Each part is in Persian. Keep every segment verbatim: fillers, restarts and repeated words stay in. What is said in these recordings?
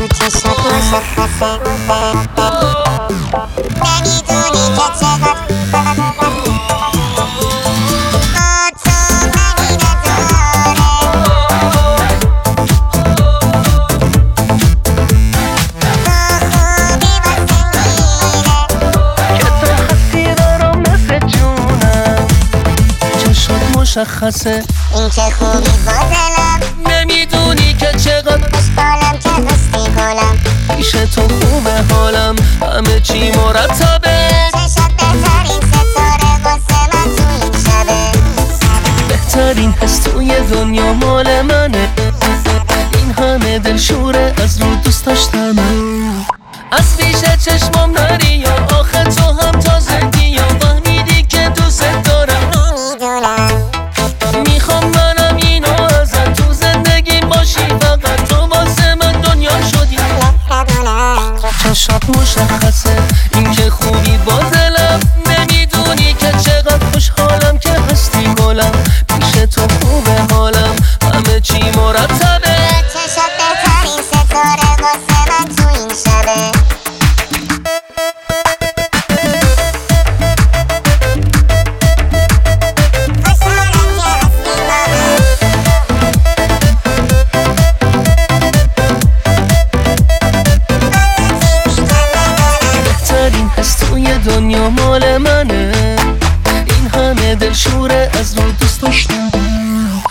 تو چشات مشخصه نمیدونی که چقدر مشخصه این که خوبی با دلم نمیدونی که چقدر خوشحالم که هستی گلم پیش تو خوبه حالم همه چی مرتبه چشات بهترین ستاره واسه من تو این شبه بهترین حس توی دنیا مال منه این همه دلشوره از رو دوست داشتمه از پیش چشمم نری یا آخه تو هم تازگی یا فهمیدی که دوست دارم میخوام منم اینو ازت تو زندگی باشی فقط تو واسه من دنیا شدی چشات مشخصه این که خوبی با دلم نمیدونی که چقدر خوشحالم که هستی گلم پیش تو خوبه حالم همه چی مرتبه چشات بهترین ستاره واسه من تو این شبه دنیا مال منه این همه دلشوره از رو دوست داشتم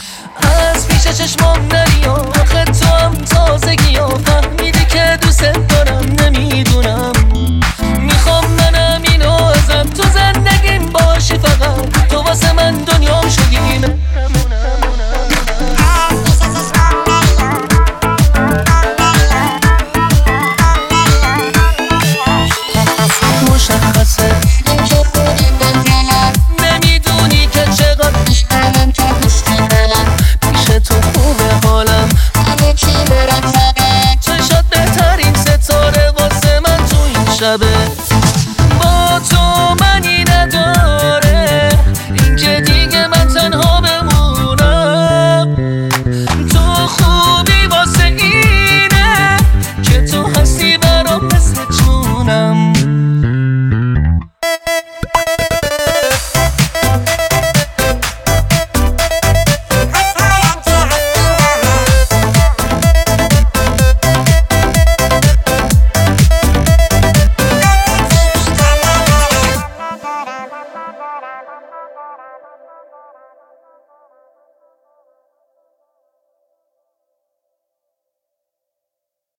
از پیش چشمام نری آخه تو هم تازگی ها فهمیدی که دوست